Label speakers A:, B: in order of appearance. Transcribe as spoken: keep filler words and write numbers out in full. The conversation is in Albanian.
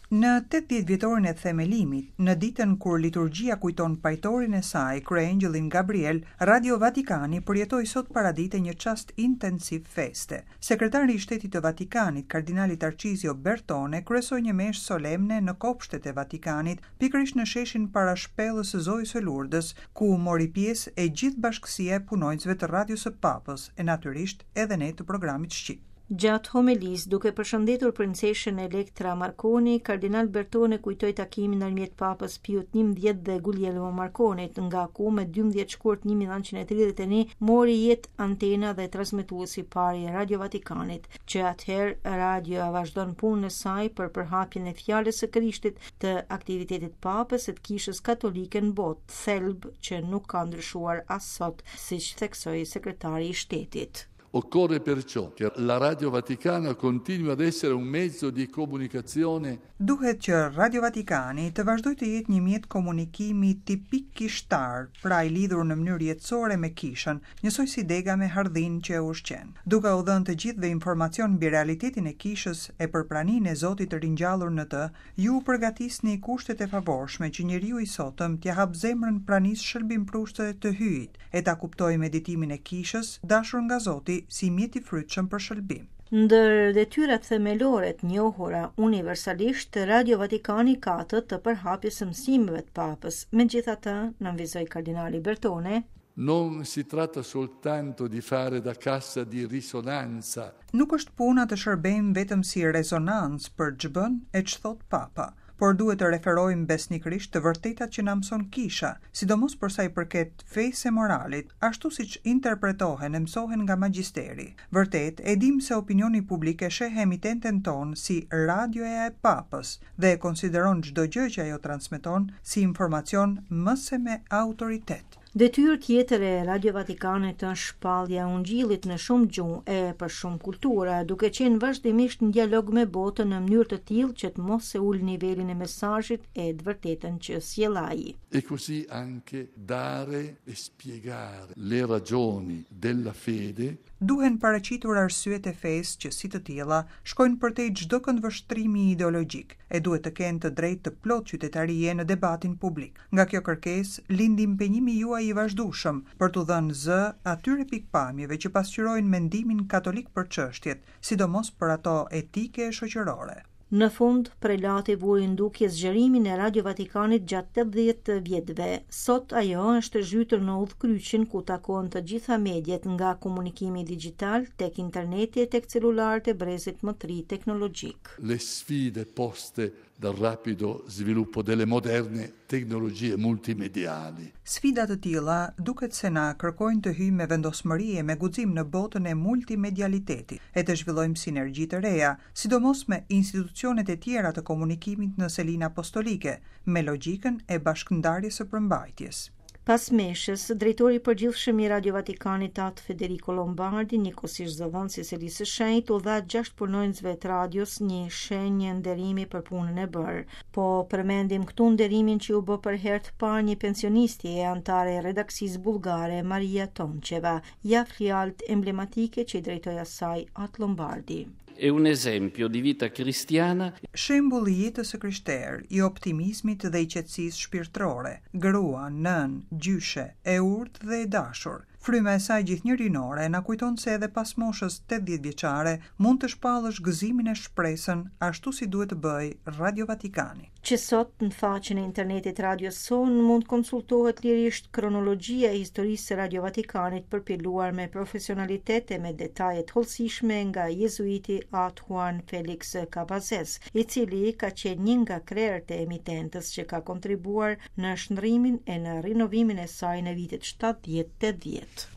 A: Në tetëdhjetë vjetorin e themelimit, në ditën kur liturgjia kujton pajtorin e saj, kryeangjëllin Gabriel, Radio Vatikani përjetoi sot paradite një çast intensiv feste. Sekretari i Shtetit të Vatikanit, Kardinali Tarcisio Bertone, kryesoi një meshë solemne në kopshtet e Vatikanit, pikërisht në sheshin para shpellës së Zojës së Lurdës, ku mori pjesë e gjithë bashkësia e punonjësve të Radios së Papës, e natyrisht edhe ne të programit shqip.
B: Gjatë homilis, duke përshëndetur princeshën Elektra Marconi, Kardinal Bertone kujtoi takimin ndërmjet Papës Piut njëmbëdhjetë dhe Guglielmo Marconit, nga ku me dymbëdhjetë shkurt një mijë nëntëqind e tridhjetë e një mori jetë antena dhe transmetuesi i parë i Radio Vatikanit, që atëherë radioja vazhdon punën e saj për përhapjen e fjalës së Krishtit, të aktivitetit Papës e të Kishës Katolike në botë, thelb që nuk ka ndryshuar as sot, siç theksoi sekretari i Shtetit.
C: Occorre perciò che la Radio Vaticana continui ad essere un mezzo di comunicazione.
A: Duhet që Radio Vatikani të vazhdojë të jetë një mjet komunikimi tipik kishtar, pra i lidhur në mënyrë jetësore me kishën, njësoj si dega me hardhin që e ushqen. Duke u dhënë të gjithëve informacion mbi realitetin e kishës e përpraninë e Zotit të ringjallur në të, ju përgatisni kushtet e favorshme që njeriu i sotëm t'ia hap zemrën pranisë shërbimprushtëve të hyjit, e ta kuptojë meditimin e kishës dashur nga Zoti si mjet i frytshëm për shërbim.
B: Ndër detyrat themelore të njohura universalisht, Radio Vatikani ka atë të përhapjes së mësimeve të Papës. Megjithatë, nënvizoi Kardinali Bertone,
C: non si tratta soltanto di fare da cassa di risonanza.
A: Nuk është puna të shërbejmë vetëm si rezonancë për ç'bën e ç'thot Papa, por duhet të referojmë besnikërisht të vërtetat që na mëson Kisha, sidomos për sa i përket fesë e moralit, ashtu siç interpretohen e mësohen nga magjisteri. Vërtet, e dim se opinioni publik e sheh emitenten ton si radioja e Papës dhe e konsideron çdo gjë që ajo transmeton si informacion më se me autoritet.
B: Detyrë tjetër e Radio Vatikanit është shpallja e Ungjillit në shumë gjuhë e për shumë kultura, duke qenë vazhdimisht në dialog me botën në mënyrë të tillë që të mos e ul nivelin e mesazhit e të vërtetën që sjell ai.
C: E così anche dare e spiegare le ragioni della fede.
A: Duhen paraqitur arsyet e fesë që si të tilla shkojnë përtej çdo këndvështrimi ideologjik e duhet të kenë të drejtë të plot qytetarie në debatin publik. Nga kjo kërkesë lindi impenjimi juaj i vazhdueshëm për t'u dhënë zë atyre pikpamjeve që pasqyrojnë mendimin katolik për çështjet, sidomos për ato etike e shoqërore.
B: Në fund, prelati vuri ndukje zgjerimin e Radio Vatikanit gjatë tetëdhjetë vjetëve. Sot ajo është zhytur në udhkryqin ku takohen të gjitha mediat, nga komunikimi digjital tek interneti e tek celularët e brezit më të ri teknologjik.
C: Le sfide poste dal rapido sviluppo delle moderne tecnologie multimediali.
A: Sfida të tilla duket se na kërkojnë të hyjmë me vendosmëri e me guxim në botën e multimedialitetit e të zhvillojmë sinergji të reja, sidomos me institucionet e tjera të komunikimit në selin apostolike, me logjikën e bashkëndarjes së përmbajtjes.
B: Pas meshës, drejtori i përgjithshëm i Radio Vatikanit atë Federico Lombardi, njëkohësisht zëvendësi i Lisë së Shenjtë, u dha gjashtë punonjësve të radios një shenjë nderimi për punën e bërë. Po përmendim këtu nderimin që u bë për herë të parë një pensionisti e antare e redaksisë bullgare Maria Tomčeva, ja fjalët emblematike që i drejtoi asaj atë Lombardi.
D: È un esempio di vita cristiana.
A: Shembull i jetës së krishterë, i optimizmit dhe i qetësisë shpirtërore, grua, nën, gjyshe, e urtë dhe e dashur. Fryma e saj gjithnjërinore na kujton se edhe pas moshës tetëdhjetë vjeçare mund të shpallësh gëzimin e shpresën ashtu si duhet të bëj Radio Vatikani.
B: Që sot në faqen e internetit Radio Son mund konsultohet lirisht kronologjia e historisë së Radio Vatikanit, përpjeluar me profesionalitet e me detaje të hollësishme nga jezuiti Atë Juan Felix Cabazes, i cili ka qenë një nga krerët e emitentës që ka kontribuar në shndrimin e në rinovimin e saj në vitet shtatëdhjetë e tetëdhjetë.